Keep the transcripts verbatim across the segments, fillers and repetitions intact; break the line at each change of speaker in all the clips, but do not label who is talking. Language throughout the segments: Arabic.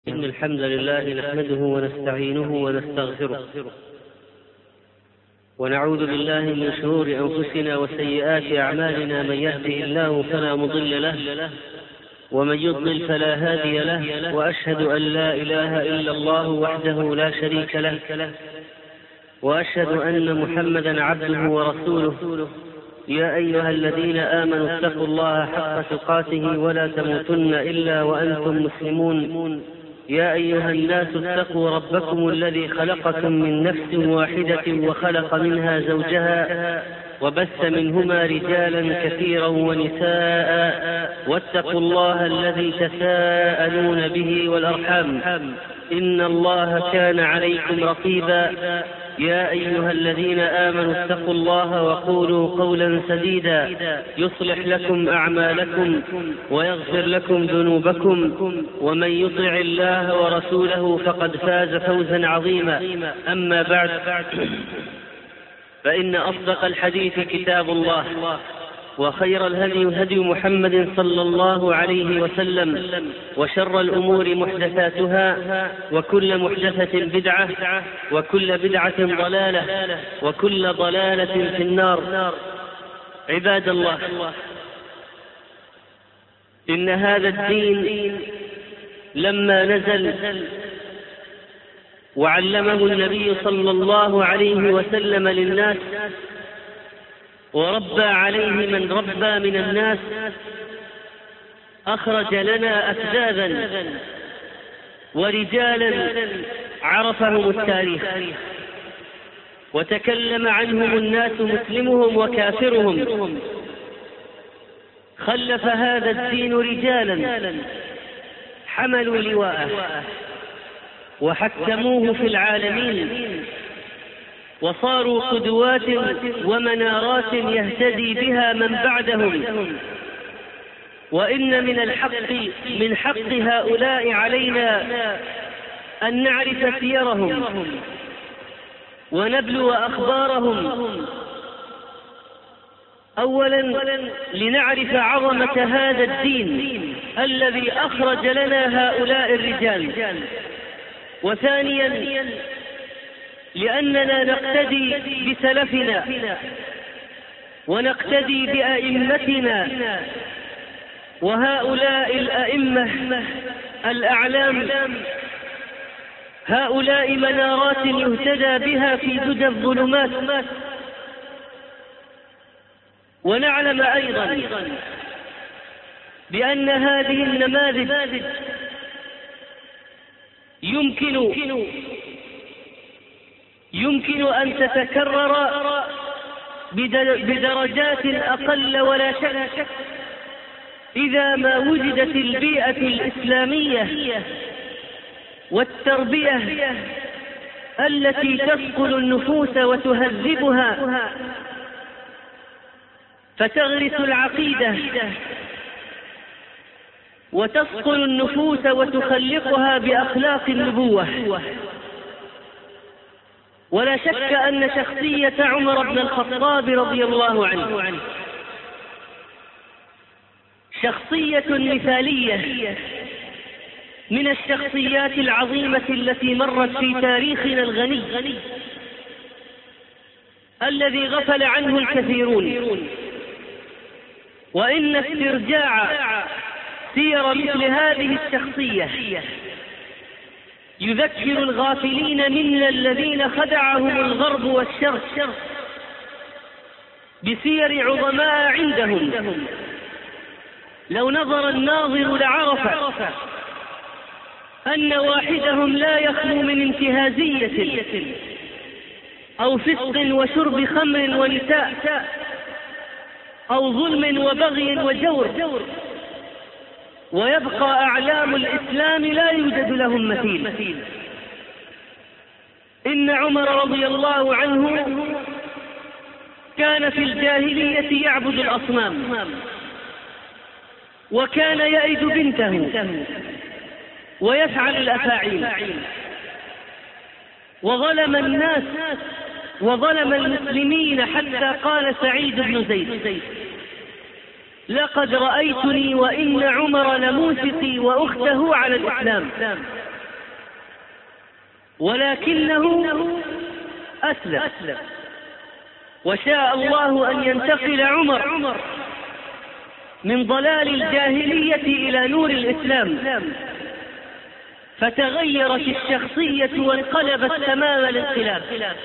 إن الحمد لله نحمده ونستعينه ونستغفره ونعوذ بالله من شرور أنفسنا وسيئات أعمالنا. من يهده الله فلا مضل له ومن يضلل فلا هادي له، وأشهد أن لا إله إلا الله وحده لا شريك له، وأشهد أن محمدا عبده ورسوله. يا أيها الذين آمنوا اتقوا الله حق تقاته ولا تموتن إلا وأنتم مسلمون. يا أيها الناس اتقوا ربكم الذي خلقكم من نفس واحدة وخلق منها زوجها وبث منهما رجالا كثيرا ونساء، واتقوا الله الذي تساءلون به والأرحام، إن الله كان عليكم رقيبا. يا أيها الذين آمنوا اتقوا الله وقولوا قولا سديدا يصلح لكم أعمالكم ويغفر لكم ذنوبكم، ومن يطع الله ورسوله فقد فاز فوزا عظيما. أما بعد، فإن أصدق الحديث كتاب الله، وخير الهدي هدي محمد صلى الله عليه وسلم، وشر الأمور محدثاتها، وكل محدثة بدعة، وكل بدعة ضلالة، وكل ضلالة في النار. عباد الله، إن هذا الدين لما نزل وعلمه النبي صلى الله عليه وسلم للناس وربى عليه من ربى من الناس، أخرج لنا أكذابا ورجالا عرفهم التاريخ، وتكلم عنهم الناس مسلمهم وكافرهم. خلف هذا الدين رجالا حملوا لواءه وحكموه في العالمين، وصاروا قدوات ومنارات يهتدي بها من بعدهم. وإن من الحق من حق هؤلاء علينا أن نعرف سيرهم ونبلو أخبارهم، أولا لنعرف عظمة هذا الدين الذي أخرج لنا هؤلاء الرجال، وثانيا لأننا نقتدي بسلفنا ونقتدي بأئمتنا، وهؤلاء الأئمة الأعلام هؤلاء منارات يهتدى بها في دجى الظلمات. ونعلم أيضا بأن هذه النماذج يمكن يمكن أن تتكرر بدرجات أقل ولا شك إذا ما وجدت البيئة الإسلامية والتربية التي تصقل النفوس وتهذبها، فتغرس العقيدة وتصقل النفوس وتخلقها بأخلاق النبوة. ولا شك أن شخصية عمر بن الخطاب رضي الله عنه شخصية مثالية من الشخصيات العظيمة التي مرت في تاريخنا الغني الذي غفل عنه الكثيرون. وإن استرجاع سير مثل هذه الشخصية يذكر الغافلين منا الذين خدعهم الغرب والشرق بسير عظماء عندهم. لو نظر الناظر لعرف أن واحدهم لا يخلو من انتهازية أو فسق وشرب خمر ونساء أو ظلم وبغي وجور، ويبقى أعلام الإسلام لا يوجد لهم مثيل. إن عمر رضي الله عنه كان في الجاهلية يعبد الأصنام، وكان يئد بنته ويفعل الأفاعيل، وظلم الناس وظلم المسلمين، حتى قال سعيد بن زيد: لقد رأيتني وإن عمر لموثقي وأخته على الإسلام. ولكنه أسلم، وشاء الله أن ينتقل عمر من ضلال الجاهلية إلى نور الإسلام، فتغيرت الشخصية وانقلبت تمام الانقلاب،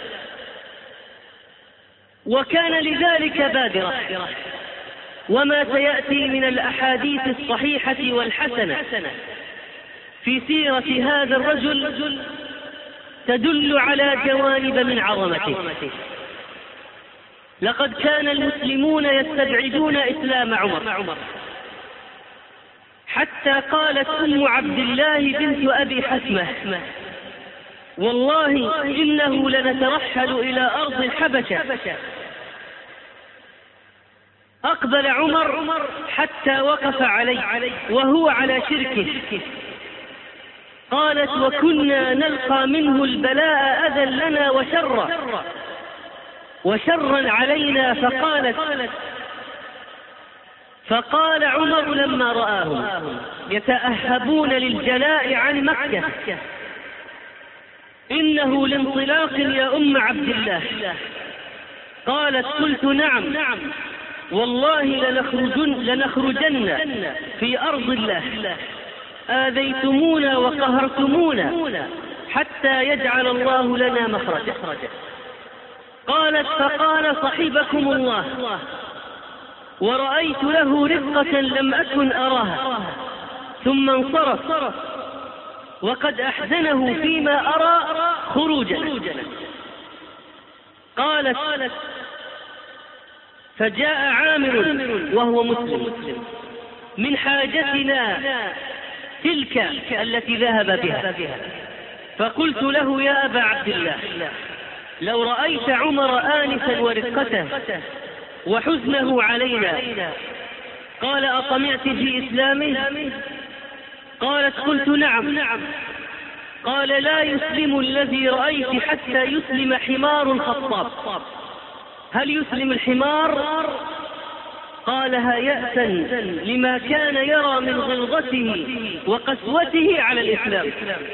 وكان لذلك بادرة. وما سيأتي من الأحاديث الصحيحة والحسنة في سيرة هذا الرجل تدل على جوانب من عظمته. لقد كان المسلمون يستبعدون إسلام عمر، حتى قالت أم عبد الله بنت أبي حسمة: والله إنه لنترحل إلى أرض الحبشة. أقبل عمر حتى وقف عليه وهو على شركه. قالت: وكنا نلقى منه البلاء أذى لنا وشرا وشرا علينا. فقالت فقال عمر لما رآهم يتأهبون للجلاء عن مكة: إنه لانطلاق يا أم عبد الله. قالت: قلت: نعم والله لنخرجن, لنخرجن في أرض الله، آذيتمونا وقهرتمونا حتى يجعل الله لنا مخرجا. قالت: فقال: صحبكم الله. ورأيت له رقة لم أكن أراها، ثم انصرف وقد أحزنه فيما أرى خروجنا. قالت: فجاء عامر وهو مسلم من حاجتنا تلك التي ذهب بها، فقلت له: يا أبا عبد الله، لو رأيت عمر آنفا ورقته وحزنه علينا. قال: أطمعت في إسلامه؟ قالت: قلت: نعم. قال: لا يسلم الذي رأيت حتى يسلم حمار الخطاب. هل يسلم الحمار؟ قالها يأسا لما كان يرى من غلظته وقسوته على الإسلام.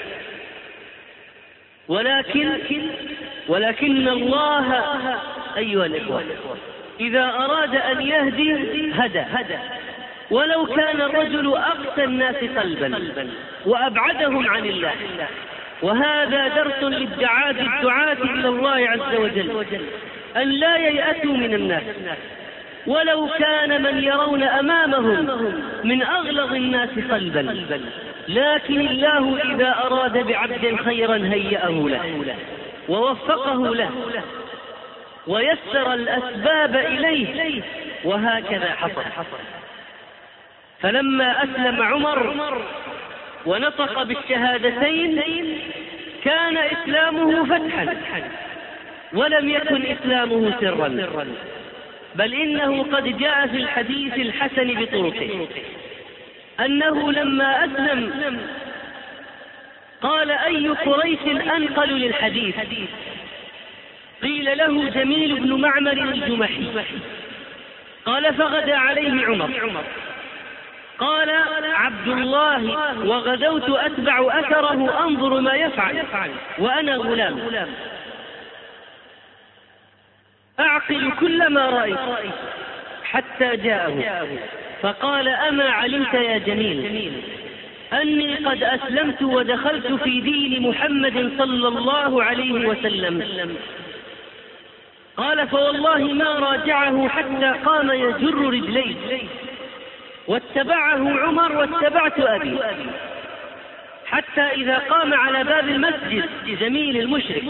ولكن ولكن الله أيها الإخوة إذا أراد أن يهدي هدى، ولو كان الرجل أقسى الناس قلبا وأبعدهم عن الله. وهذا درس للدعاة الدعاة إلى الله عز وجل، أن لا ييأسوا من الناس ولو كان من يرون أمامهم من أغلظ الناس قلبا، لكن الله إذا أراد بعبد خيرا هيأه له ووفقه له ويسر الأسباب إليه، وهكذا حصل. فلما أسلم عمر ونطق بالشهادتين كان إسلامه فتحا، ولم يكن إسلامه سرا، بل إنه قد جاء في الحديث الحسن بطرقه أنه لما أسلم قال: أي قريش أنقل للحديث؟ قيل له: جميل بن معمر الجمحي. قال: فغدا عليه عمر. قال عبد الله: وغدوت أتبع أثره أنظر ما يفعل وأنا غلام أعقل كل ما رأيت، حتى جاءه فقال: أما علمت يا جميل أني قد أسلمت ودخلت في دين محمد صلى الله عليه وسلم؟ قال: فوالله ما راجعه حتى قام يجر رجليه، واتبعه عمر واتبعت أبي، حتى إذا قام على باب المسجد جميل المشرك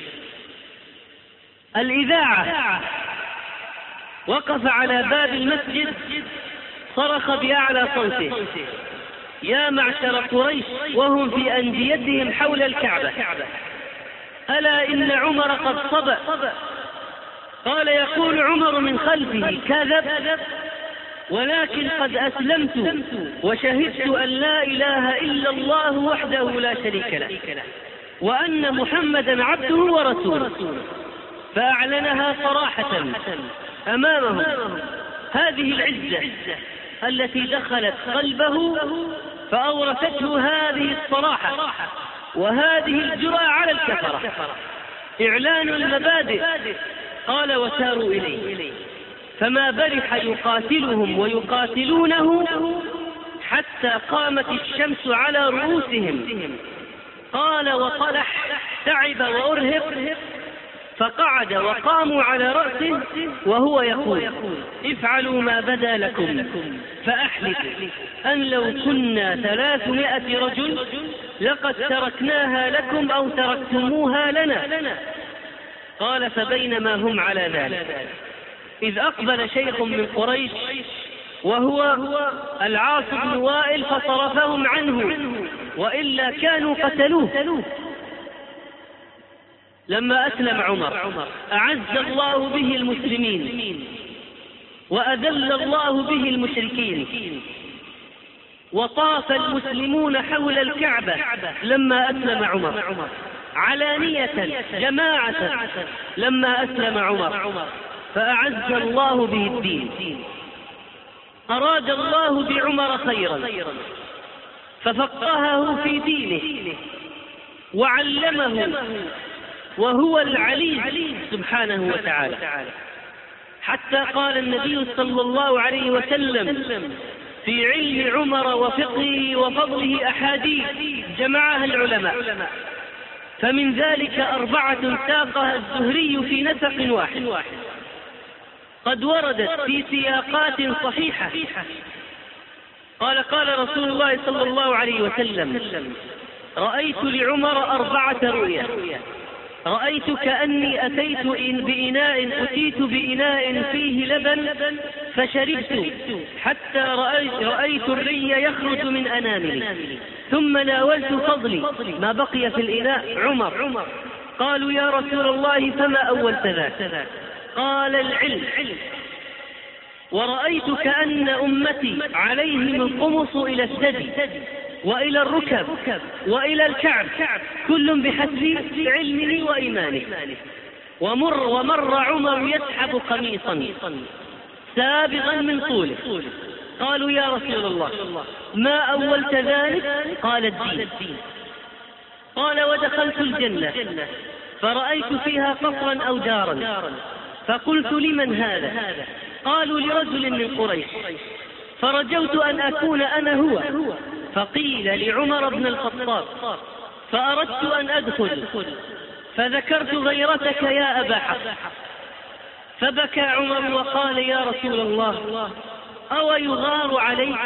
الإذاعة وقف على باب المسجد صرخ بأعلى صوته: يا معشر قريش وهم في أنديتهم حول الكعبة، ألا إن عمر قد صبأ. قال: يقول عمر من خلفه: كذب، ولكن قد أسلمت وشهدت أن لا إله إلا الله وحده لا شريك له، وأن محمدا عبده ورسوله. فأعلنها صراحة أمامهم. هذه العزة التي دخلت قلبه فأورثته هذه الصراحة، وهذه الجرأة على الكفرة، إعلان المبادئ. قال وساروا إليه فما برح يقاتلهم ويقاتلونه حتى قامت الشمس على رؤوسهم. قال وطلح تعب وأرهق فقعد وقاموا على رأسه وهو يقول افعلوا ما بدا لكم، فأحلف أن لو كنا ثلاثمائة رجل لقد تركناها لكم أو تركتموها لنا. قال فبينما هم على ذلك إذ أقبل شيخ من قريش وهو العاص بن وائل فصرفهم عنه، وإلا كانوا قتلوه. لما أسلم عمر أعز الله به المسلمين وأذل الله به المشركين، وطاف المسلمون حول الكعبة لما أسلم عمر علانية جماعة لما أسلم عمر، فأعز الله به الدين. أراد الله بعمر خيرا ففقهه في دينه وعلمه، وهو العليم سبحانه وتعالى، حتى قال النبي صلى الله عليه وسلم في علم عمر وفقهه وفضله أحاديث جمعها العلماء، فمن ذلك أربعة ساقها الزهري في نسق واحد قد وردت في سياقات صحيحة. قال قال رسول الله صلى الله عليه وسلم رأيت لعمر أربعة رؤيا: رأيت كأني أتيت إن بإناء أتيت بإناء فيه لبن فشربت حتى رأيت, رأيت الري يخرج من أناملي، ثم ناولت فضلي ما بقي في الإناء عمر. قالوا يا رسول الله فما أولت ذاك؟ قال العلم. ورأيت كأن أمتي عليهم القمص إلى الثدي وإلى الركب وإلى الكعب، كل بحسب علمه وإيمانه. ومر, ومر عمر يسحب قميصا سابغا من طوله. قالوا يا رسول الله ما أولت ذلك؟ قال الدين. قال ودخلت الجنة فرأيت فيها قصرا أو دارا، فقلت لمن هذا؟ قالوا لرجل من قريش، فرجوت أن أكون أنا هو. فقيل لعمر بن الخطاب، فأردت أن أدخل فذكرت غيرتك يا أبا حفص، فبكى عمر وقال يا رسول الله أو يغار عليك؟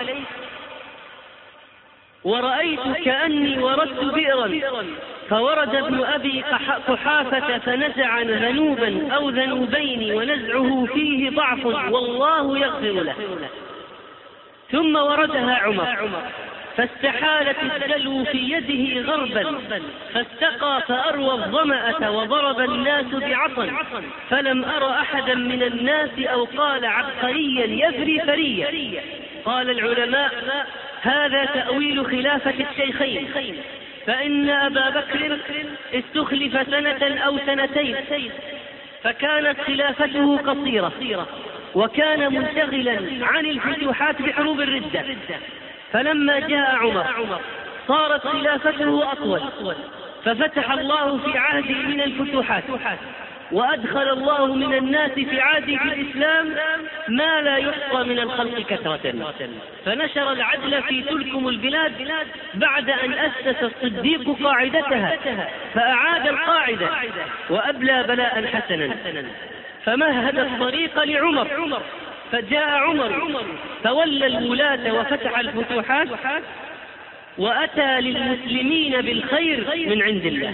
ورأيت كأني وردت بئرا فورد ابن أبي قحافة فنزع ذنوبا أو ذنوبين ونزعه فيه ضعف والله يغفر له، ثم وردها عمر فاستحالت الدلو في يده غربا فاستقى فأروى الظمأة وضرب الناس بعصا، فلم أر أحدا من الناس أو قال عبقريا يفري فريا. قال العلماء هذا تأويل خلافة الشيخين، فإن أبا بكر استخلف سنة أو سنتين فكانت خلافته قصيرة، وكان منشغلا عن الفتوحات بحروب الردة. فلما جاء عمر صارت خلافته أطول، ففتح الله في عهده من الفتوحات، وأدخل الله من الناس في عهده في الإسلام ما لا يحصى من الخلق كثرة، فنشر العدل في تلكم البلاد بعد أن أسس الصديق قاعدتها، فأعاد القاعدة وأبلى بلاء حسنا، فمهد الطريق لعمر. فجاء عمر تولى الولاة وفتح الفتوحات، وأتى للمسلمين بالخير من عند الله.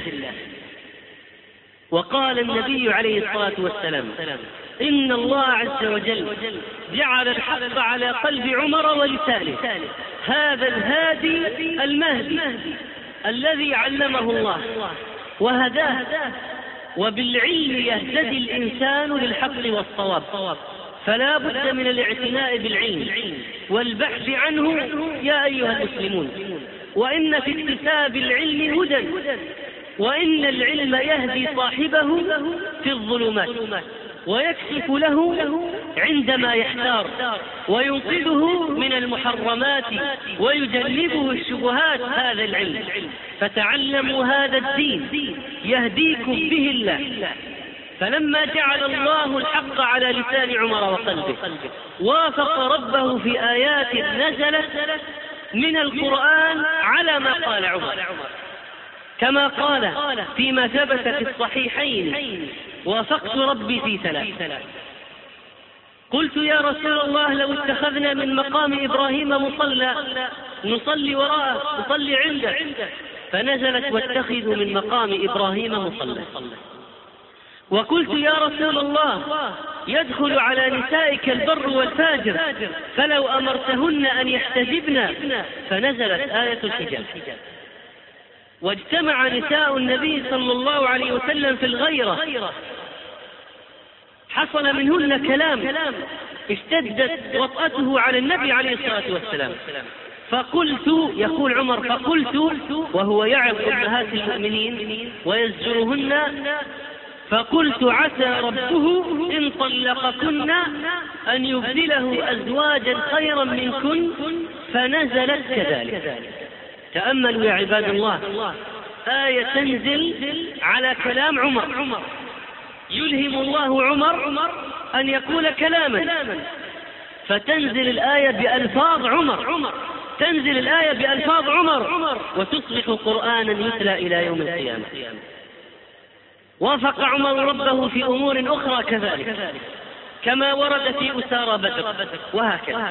وقال النبي عليه الصلاة والسلام إن الله عز وجل جعل الحق على قلب عمر ولسانه، هذا الهادي المهدي الذي علمه الله وهداه، وبالعلم يهتدي الإنسان للحق والصواب، فلا بد من الاعتناء بالعلم والبحث عنه يا أيها المسلمون. وإن في اكتساب العلم هدى، وإن العلم يهدي صاحبه في الظلمات. ويكشف له عندما يحتار، وينقذه من المحرمات ويجنبه الشبهات. هذا العلم، فتعلموا هذا الدين يهديكم به الله. فلما جعل الله الحق على لسان عمر وقلبه، وافق ربه في آيات نزلت من القرآن على ما قال عمر، كما قال فيما ثبت في الصحيحين: وافقت ربي في ثلاث. قلت يا رسول الله لو اتخذنا من مقام إبراهيم مصلى نصلي وراءه، نصلي عنده، فنزلت: واتخذوا من مقام إبراهيم مصلى. وقلت يا رسول الله يدخل على نسائك البر والفاجر فلو أمرتهن أن يحتجبن، فنزلت آية الحجاب. واجتمع نساء النبي صلى الله عليه وسلم في الغيرة، حصل منهن كلام، اشتدت وطأته على النبي عليه الصلاة والسلام. فقلت، يقول عمر، فقلت وهو يعظ أمهات المؤمنين ويزجرهن، فقلت: عسى ربه إن طلقكن أن يبدله أزواجا خيرا منكن، فنزلت كذلك. تأملوا يا عباد الله، آية تنزل على كلام عمر، يلهم الله عمر أن يقول كلاما، فتنزل الآية بألفاظ عمر، تنزل الآية بألفاظ عمر وتصبح قرآنا يتلى إلى يوم القيامة. وافق عمر ربه في أمور أخرى كذلك، كما ورد في أسارى بدر، وهكذا.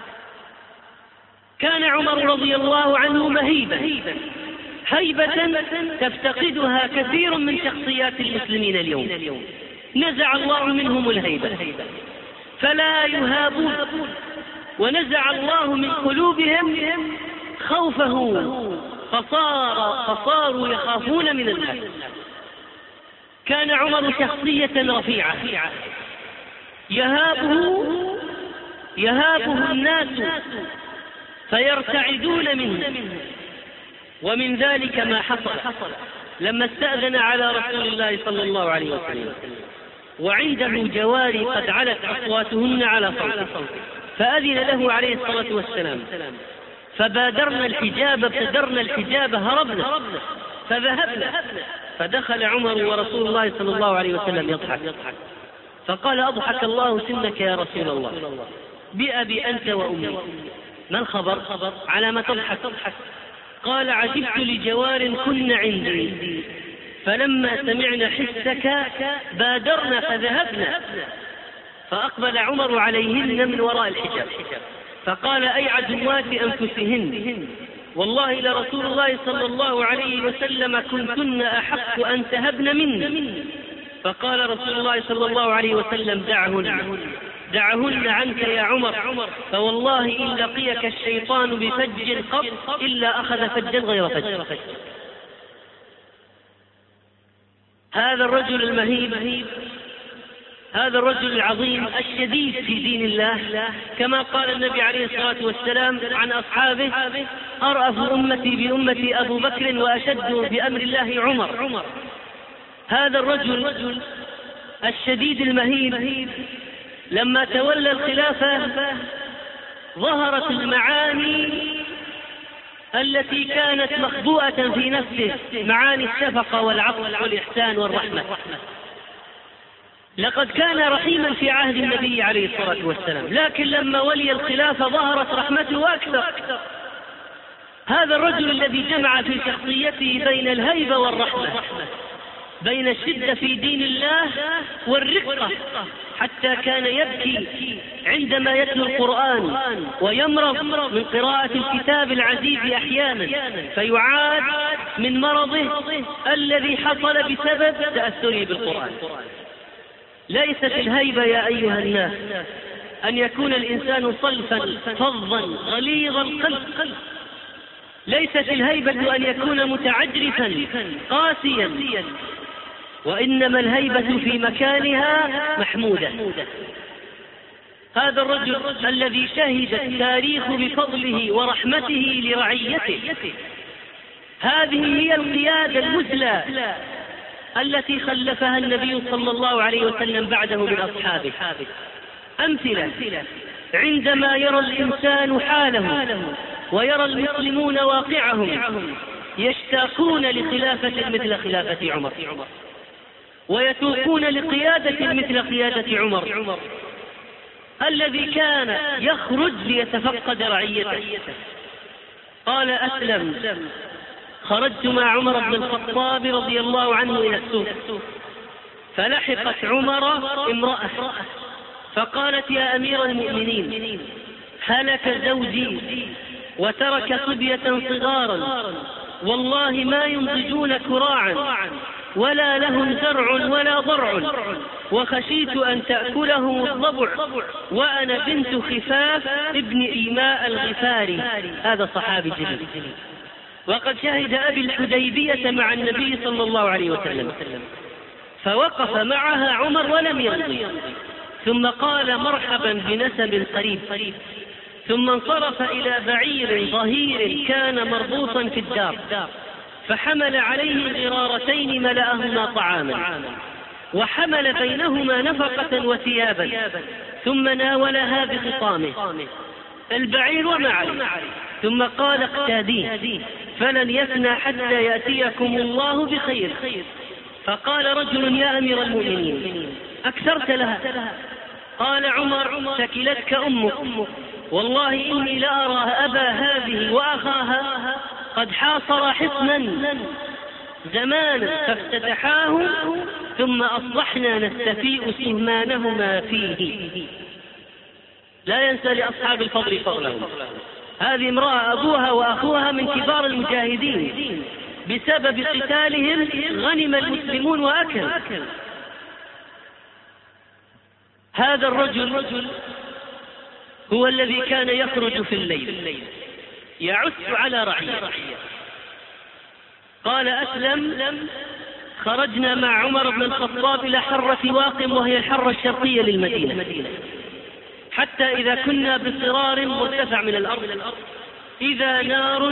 كان عمر رضي الله عنه مهيبا، هيبة تفتقدها كثير من شخصيات المسلمين اليوم. نزع الله منهم الهيبة فلا يهابون، ونزع الله من قلوبهم خوفه فصار فصاروا يخافون من الناس. كان عمر شخصية رفيعة يهابه يهابه الناس فيرتعدون منه. ومن ذلك ما حصل لما استأذن على رسول الله صلى الله عليه وسلم، وعنده جواري قد علت أصواتهن على صوته، فأذن له عليه الصلاة والسلام، فبادرنا الحجاب، ابتدرنا الحجاب، هربنا فذهبنا. فدخل عمر ورسول الله صلى الله عليه وسلم يضحك، فقال: أضحك الله سنك يا رسول الله، بأبي أنت وأمي، ما الخبر؟ على ما تضحك؟ قال: عجبت لجوار كن عندي، فلما سمعنا حسك بادرنا فذهبنا. فأقبل عمر عليهن من وراء الحجاب فقال: أي عدوات أنفسهن، والله لرسول الله صلى الله عليه وسلم كنتن أحق أن تهبن مني. فقال رسول الله صلى الله عليه وسلم: دعهن دعهن عنك يا عمر، فوالله إن لقيك الشيطان بفج قط إلا أخذ فجا غير فج. هذا الرجل المهيب، هذا الرجل العظيم الشديد في دين الله، كما قال النبي عليه الصلاة والسلام عن أصحابه: أرأف أمتي بأمتي أبو بكر وأشد بأمر الله عمر. هذا الرجل الشديد المهيب لما تولى الخلافة ظهرت المعاني التي كانت مخبوءة في نفسه، معاني الشفقة والعطف والإحسان والرحمة. لقد كان رحيما في عهد النبي عليه الصلاة والسلام، لكن لما ولي الخلافة ظهرت رحمته أكثر. هذا الرجل الذي جمع في شخصيته بين الهيبة والرحمة، بين الشدة في دين الله والرقة، حتى كان يبكي عندما يتلو القرآن، ويمرض من قراءة الكتاب العزيز أحيانا، فيعاد من مرضه الذي حصل بسبب تأثره بالقرآن. ليست الهيبة يا أيها الناس أن يكون الإنسان صلفا فظا غليظ القلب، ليست الهيبة أن يكون متعجرفا قاسيا، وإنما الهيبة في مكانها محمودة. هذا الرجل الذي شهد التاريخ بفضله ورحمته لرعيته، هذه هي القيادة المثلى التي خلفها النبي صلى الله عليه وسلم بعده من أصحابه. أمثلة: عندما يرى الإنسان حاله ويرى المسلمون واقعهم يشتاقون لخلافة مثل خلافة عمر، ويتوقون لقيادة مثل قيادة عمر الذي كان يخرج ليتفقد رعيته. قال أسلم: خرجت مع عمر بن الخطاب رضي الله عنه إلى السوق، فلحقت عمر امرأة فقالت: يا أمير المؤمنين، هلك زوجي وترك صبية صغارا، والله ما ينضجون كراعا ولا لهم زرع ولا ضرع، وخشيت أن تأكلهم الضبع، وأنا بنت خفاف ابن إيماء الغفاري. هذا صحابي جليل، وقد شهد أبي الحديبية مع النبي صلى الله عليه وسلم، فوقف معها عمر ولم يمضي، ثم قال: مرحبا بنسب قريب، ثم انصرف إلى بعير ظهير كان مربوطا في الدار، فحمل عليه غرارتين ملأهما طعاما، وحمل بينهما نفقة وثيابا، ثم ناولها بخطامه البعير وما عليه، ثم قال: اقتاديه فلن يفنى حتى يأتيكم الله بخير. فقال رجل: يا أمير المؤمنين، أكثرت لها. قال عمر: ثكلتك أمك، والله إني لأرى أبا هذه وأخاها قد حاصر حصنا زمانا فافتتحاه، ثم أصبحنا نستفيء سهمانهما فيه. لا ينسى لأصحاب الفضل فضلهم. هذه امرأة أبوها وأخوها من كبار المجاهدين، بسبب قتالهم غنم المسلمون وأكل. هذا الرجل هو الذي كان يخرج في الليل يعث على رعيته. قال أسلم: خرجنا مع عمر بن الخطاب إلى حرة واقم، وهي الحرة الشرقية للمدينة، حتى إذا كنا بصرار مرتفع من الأرض إذا نار،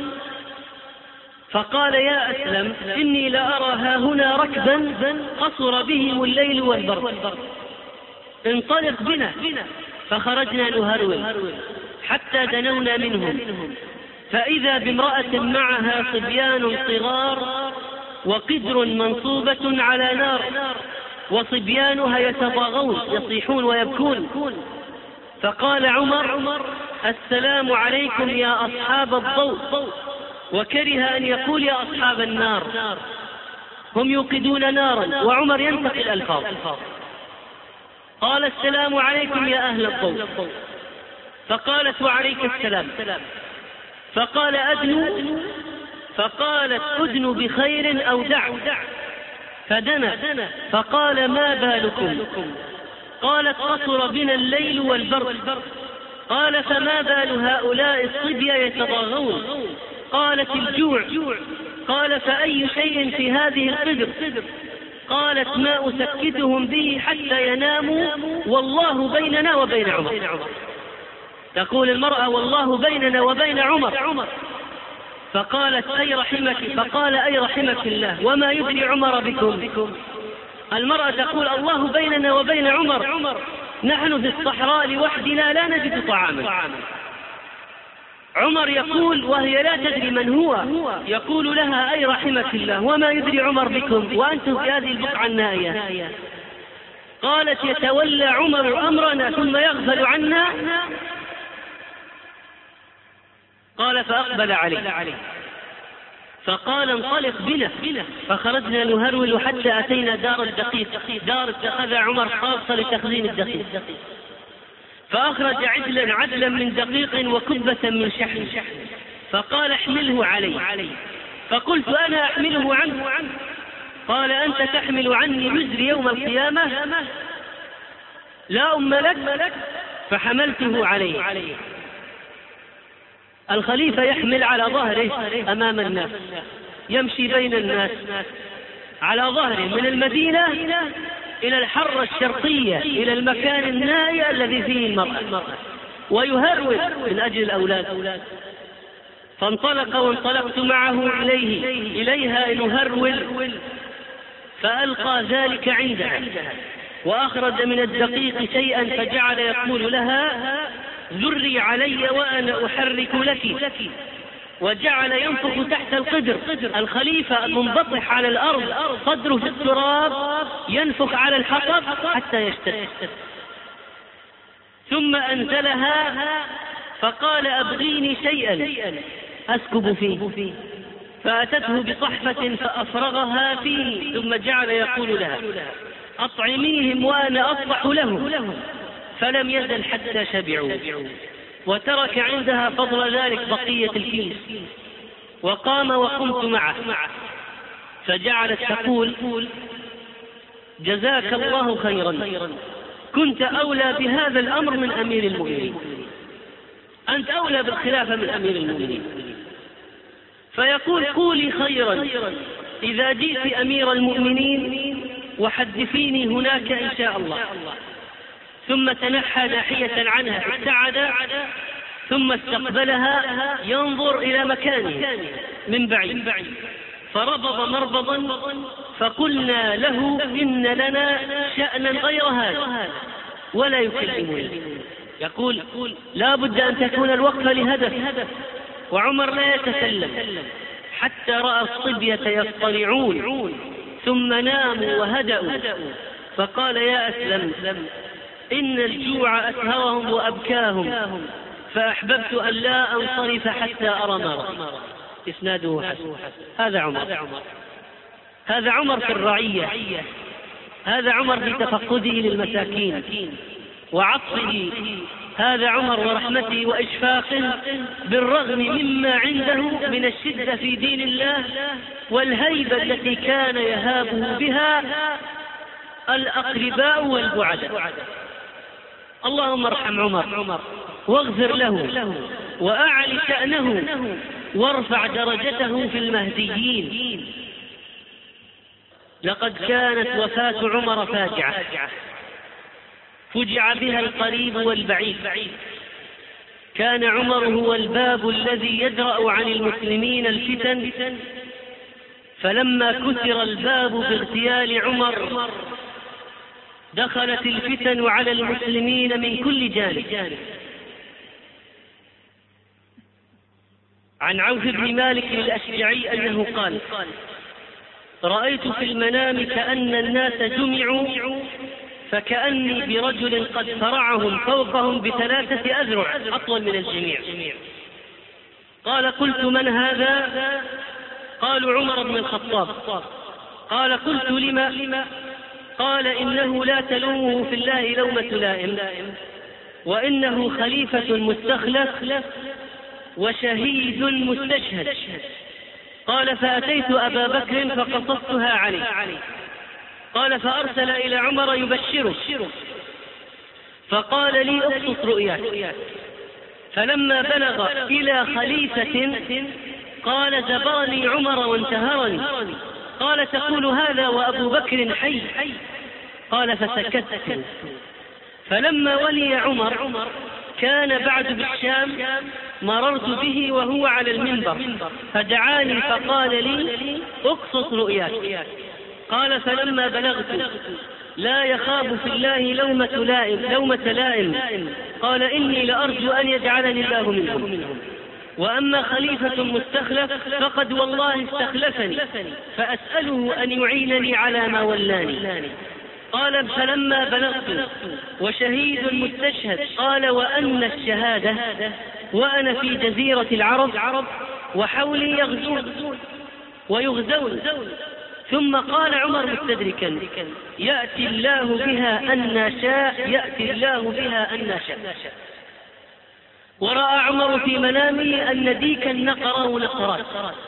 فقال: يا أسلم، إني لأرى ها هنا ركبا قصر بهم الليل والبرد، انطلق بنا. فخرجنا نهرول حتى دنونا منهم، فإذا بامرأة معها صبيان صغار وقدر منصوبة على نار، وصبيانها يتضاغون يصيحون ويبكون. فقال عمر: السلام عليكم يا أصحاب الضوء، وكره أن يقول يا أصحاب النار، هم يوقدون نارا، وعمر ينتقي الألفاظ. قال: السلام عليكم يا أهل الضوء، فقالت: وعليك السلام. فقال: أدنوا، فقالت: أدنوا بخير أو دعوا، فدنا. فقال: ما بالكم؟ قالت: قصر بنا الليل والبرد. قال: فما بال هؤلاء الصبية يتضاغون؟ قالت: الجوع. قال: فأي شيء في هذه القدر؟ قالت: ما أسكتهم به حتى يناموا، والله بيننا وبين عمر. تقول المرأة: والله بيننا وبين عمر. فقالت: أي رحمك فقال: أي رحمك الله، وما يدري عمر بكم؟ المرأة تقول: الله بيننا وبين عمر، نحن في الصحراء لوحدنا لا نجد طعاما. عمر يقول وهي لا تدري من هو، يقول لها: أي رحمك الله، وما يدري عمر بكم وأنتم في هذه البقعة النائية؟ قالت: يتولى عمر أمرنا ثم يغفل عنا. قال: فأقبل عليه، فقال: انطلق بنا. فخرجنا نهرول حتى أتينا دار الدقيق، دار اتخذ عمر خاصة لتخزين الدقيق، فأخرج عدلا عدلا من دقيق وكبة من شحم، فقال: احمله علي. فقلت: أنا أحمله عنه. قال: أنت تحمل عني وزري يوم القيامة؟ لا أم لك. فحملته عليه. الخليفة يحمل على ظهره أمام الناس، يمشي بين الناس على ظهره من المدينة إلى الحرة الشرقية، إلى المكان النائي الذي فيه المرأة، ويهرول من أجل الأولاد. فانطلق وانطلقت معه إليه إليها نهرول، فألقى ذلك عندها، وأخرج من الدقيق شيئا فجعل يقول لها ذري علي وأنا أحرك لك، وجعل ينفخ تحت القدر. الخليفة المنبطح على الأرض صدره في التراب ينفخ على الحطب حتى يشتد، ثم أنزلها فقال أبغيني شيئا أسكب فيه، فأتته بصحفة فأفرغها فيه، ثم جعل يقول لها أطعميهم وأنا أصبح لهم، فلم يزل حتى شبعوا، وترك عندها فضل ذلك بقية الكيس، وقام وقمت معه، فجعلت تقول جزاك الله خيرا، كنت أولى بهذا الأمر من أمير المؤمنين، أنت أولى بالخلافة من أمير المؤمنين. فيقول قولي خيرا إذا جئت أمير المؤمنين وحدثيني هناك إن شاء الله. ثم تنحى ناحية عنها ابتعد، ثم استقبلها ينظر إلى مكانه من بعيد، فربض مربضا، فقلنا له إن لنا شأنا غير هذا، ولا يكلمني. يقول لا بد أن تكون الوقفة لهدف، وعمر لا يتكلم حتى رأى الصبية يصطلعون، ثم ناموا وهدأوا، فقال يا أسلم إن الجوع أسهرهم وأبكاهم، فأحببت أن لا أنصرف حتى أرى ما رأى. إسناده حسن. هذا عمر، هذا عمر في الرعية، هذا عمر في تفقده للمساكين وعطفه، هذا عمر ورحمته وإشفاقه بالرغم مما عنده من الشدة في دين الله والهيبة التي كان يهابه بها الأقرباء والبعداء. اللهم ارحم عمر واغفر له وأعل شأنه وارفع درجته في المهديين. لقد كانت وفاة عمر فاجعة، فجع بها القريب والبعيد. كان عمر هو الباب الذي يدرأ عن المسلمين الفتن، فلما كسر الباب باغتيال عمر دخلت الفتن على المسلمين من كل جانب. عن عوف بن مالك الأشجعي أنه قال رأيت في المنام كأن الناس جمعوا، فكأني برجل قد فرعهم فوقهم بثلاثة أذرع أطول من الجميع. قال قلت من هذا؟ قالوا عمر بن الخطاب. قال قلت لما؟ قال إنه لا تلومه في الله لومة لائم، وإنه خليفة مستخلف وشهيد مستشهد. قال فأتيت أبا بكر فقصصتها عليه، قال فأرسل إلى عمر يبشره، فقال لي اقصص رؤياك. فلما بلغ إلى خليفة قال زبرني عمر وانتهرني. قال تقول هذا وأبو بكر حي؟ قال فسكت. فلما ولي عمر كان بعد بالشام، مررت به وهو على المنبر فدعاني فقال لي اقصص رؤياك. قال فلما بلغت لا يخاف في الله لومة لائم, لومة لائم قال إني لأرجو أن يجعلني الله منهم، وأما خليفة مستخلف فقد والله استخلفني، فأسأله أن يعينني على ما ولاني. قال فلما بلغت وشهيد مستشهد قال وأن الشهادة وأنا في جزيرة العرب وحولي يغزون ويغزون. ثم قال عمر مستدركا يأتي الله بها أن شاء، يأتي الله بها أن شاء. ورأى عمر في منامه أن ديكا نقره نقرات،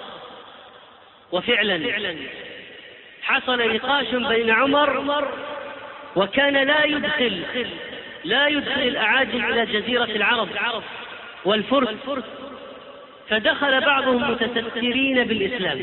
وفعلا حصل نقاش بين عمر، وكان لا يدخل لا يدخل الأعاجم إلى جزيرة العرب والفرس، فدخل بعضهم متسترين بالإسلام،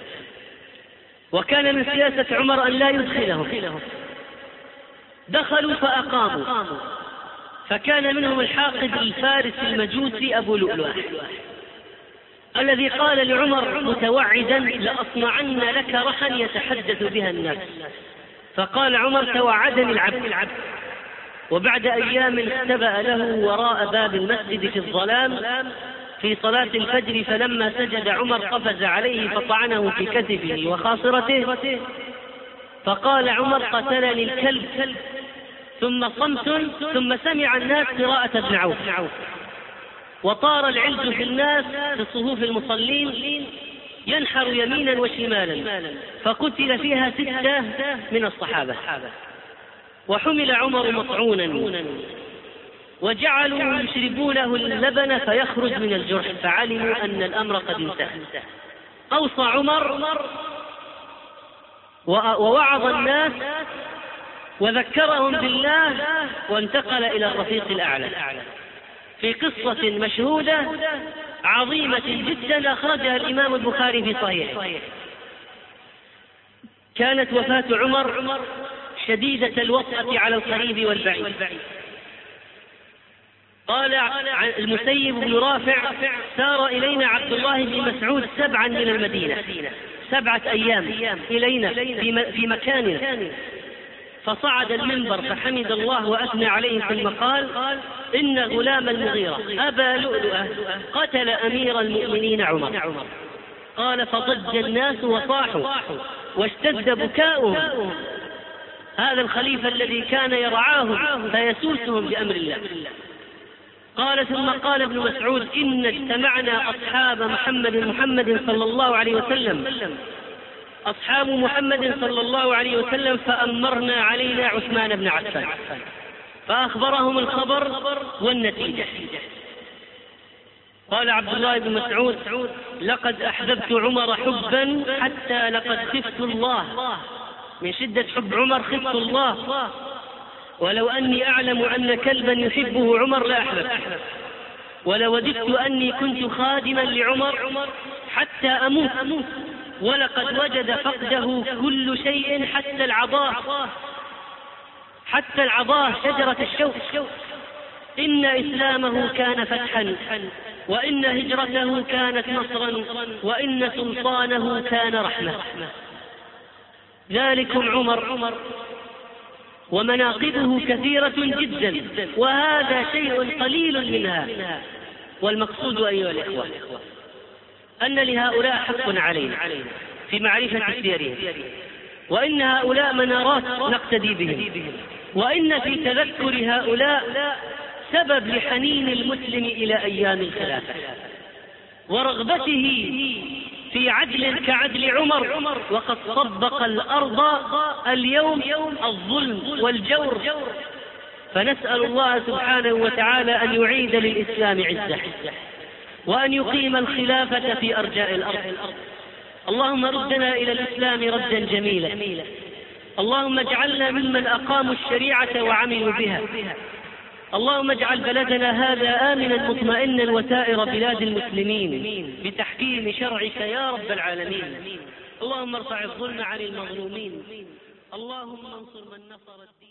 وكان من سياسة عمر أن لا يدخلهم. دخلوا فأقاموا، فكان منهم الحاقد الفارس المجوسي أبو لؤلؤة، الذي قال لعمر متوعدا: لأصنعن لك رحا يتحدث بها الناس. فقال عمر: توعدني العبد. وبعد أيام استبأ له وراء باب المسجد في الظلام في صلاة الفجر، فلما سجد عمر قفز عليه فطعنه في كتفه وخاصرته، فقال عمر: قتلني الكلب. ثم صمت، ثم سمع الناس قراءة ابن عوف، وطار العلج في الناس في صفوف المصلين ينحر يمينا وشمالا، فقتل فيها ستة من الصحابة. وحمل عمر مطعونا، وجعلوا يشربونه اللبن فيخرج من الجرح، فعلموا أن الأمر قد انتهى. أوصى عمر ووعظ الناس وذكرهم بالله، وانتقل إلى الرفيق الأعلى في قصة مشهودة عظيمة جدا أخرجها الإمام البخاري في صحيحه. كانت وفاة عمر شديدة الوطأة على القريب والبعيد. قال المسيب بن رافع: سار إلينا عبد الله بن مسعود سبعا من المدينة، سبعة أيام إلينا في مكاننا، فصعد المنبر فحمد الله وأثنى عليه، ثم قال: إن غلام المغيرة أبا لؤلؤة قتل أمير المؤمنين عمر. قال: فضج الناس وصاحوا واشتد بكاؤهم، هذا الخليفة الذي كان يرعاهم فيسوسهم بأمر الله. قال: ثم قال ابن مسعود: إن اجتمعنا أصحاب محمد محمد صلى الله عليه وسلم أصحاب محمد صلى الله عليه وسلم فأمرنا علينا عثمان بن عفان، فأخبرهم الخبر والنتيجة. قال عبد الله بن مسعود: لقد أحببت عمر حبا حتى لقد خفت الله، من شدة حب عمر خفت الله، ولو أني أعلم أن كلبا يحبه عمر لأحببت، ولوددت أني كنت خادما لعمر حتى أموت، ولقد وجد فقده كل شيء حتى العضاء، حتى العضاء شجرة الشوك. إن إسلامه كان فتحا، وإن هجرته كانت نصرا، وإن سلطانه كان رحمة. ذلكم عمر، ومناقبه كثيرة جدا، وهذا شيء قليل منها. والمقصود أيها الإخوة أن لهؤلاء حق علينا في معرفة سيرهم، وإن هؤلاء منارات نقتدي بهم، وإن في تذكر هؤلاء سبب لحنين المسلم إلى أيام الخلافة ورغبته في عدل كعدل عمر، وقد طبق الأرض اليوم الظلم والجور. فنسأل الله سبحانه وتعالى أن يعيد للإسلام عزه، وأن يقيم الخلافة في أرجاء الأرض. اللهم ردنا إلى الإسلام ردا جميلا، اللهم اجعلنا ممن أقاموا الشريعة وعملوا بها. اللهم اجعل بلدنا هذا آمنا مطمئنا وسائر بلاد المسلمين بتحكيم شرعك يا رب العالمين. اللهم ارفع الظلم عن المظلومين، اللهم انصر من نصر الدين.